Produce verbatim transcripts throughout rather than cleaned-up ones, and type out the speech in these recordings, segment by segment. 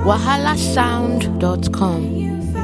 wahala sound dot com.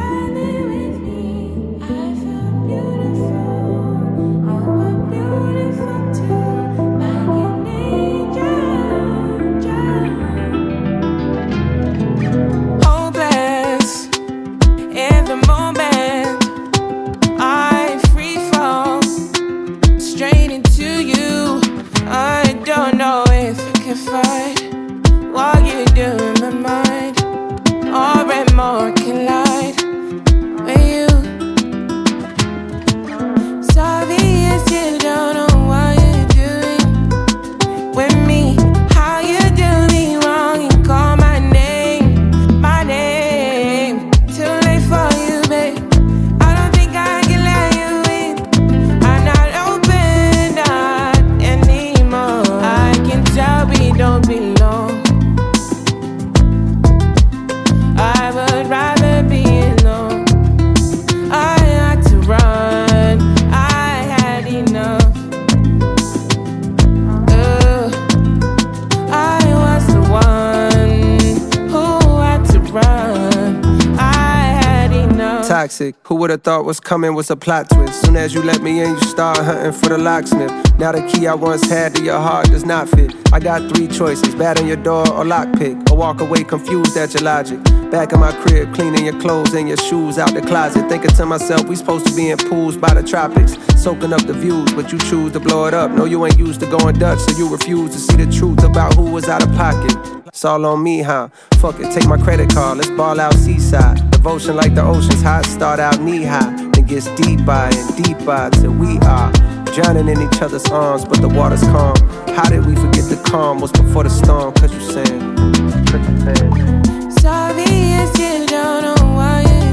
Toxic. Who would've thought what's coming was a plot twist? Soon as you let me in, you start hunting for the locksmith. Now the key I once had to your heart does not fit. I got three choices: bat on your door or lockpick, or walk away confused at your logic. Back in my crib, cleaning your clothes and your shoes out the closet, thinking to myself, we supposed to be in pools by the tropics, soaking up the views, but you choose to blow it up. No, you ain't used to going Dutch, so you refuse to see the truth about who was out of pocket. It's all on me, huh? Fuck it, take my credit card, let's ball out seaside. Devotion like the ocean's hot, start out knee high, then gets deeper and deeper till we are drowning in each other's arms, but the water's calm. How did we forget the calm was before the storm? Cause you saying, cause you saying, sorry if you don't know what you're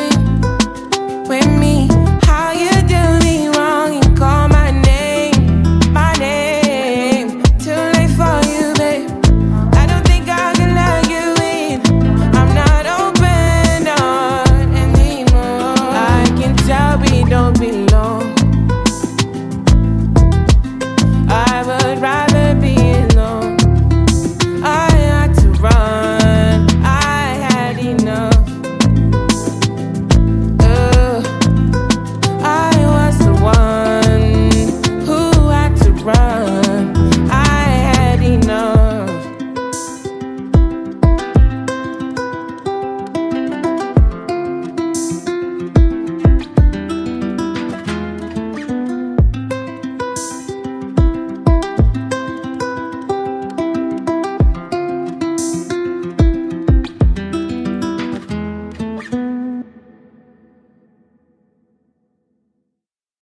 doing with me. How you do me wrong and call my name, my name. Too late for you, babe. I don't think I can let you in. I'm not open on anymore. I can tell we don't belong. I would rather be alone. I had to run. I had enough. Uh, I was the one who had to run.